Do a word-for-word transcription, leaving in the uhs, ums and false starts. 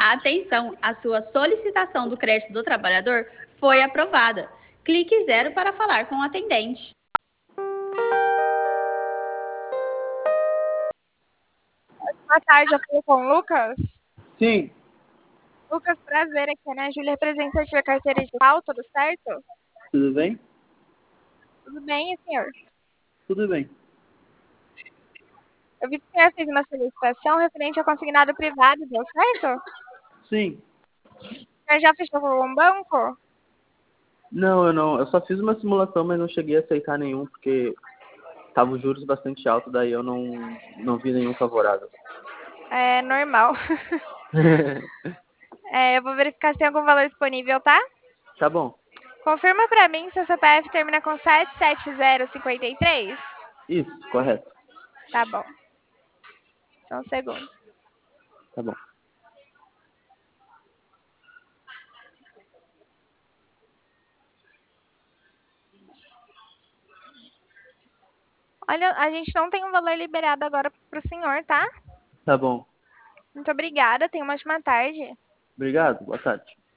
Atenção, a sua solicitação do crédito do trabalhador foi aprovada. Clique zero para falar com o atendente. Boa tarde, eu falo com o Lucas. Sim, Lucas, prazer aqui, né? Júlia, representante da carteira de pau, tudo certo? tudo bem? Tudo bem, e senhor? Tudo bem. Eu vi que o senhor fez uma solicitação referente ao consignado privado, deu certo? Sim. O senhor já fechou com algum banco? Não, eu não. Eu só fiz uma simulação, mas não cheguei a aceitar nenhum, porque tava os juros bastante altos, daí eu não, não vi nenhum favorável. É normal. É, eu vou verificar se tem algum valor disponível, tá? Tá bom. Confirma pra mim se o C P F termina com sete sete zero cinco três. Isso, correto. Tá bom. Só um segundo. Tá bom. Olha, a gente não tem um valor liberado agora pro senhor, tá? Tá bom. Muito obrigada, tenha uma ótima tarde. Obrigado, boa tarde.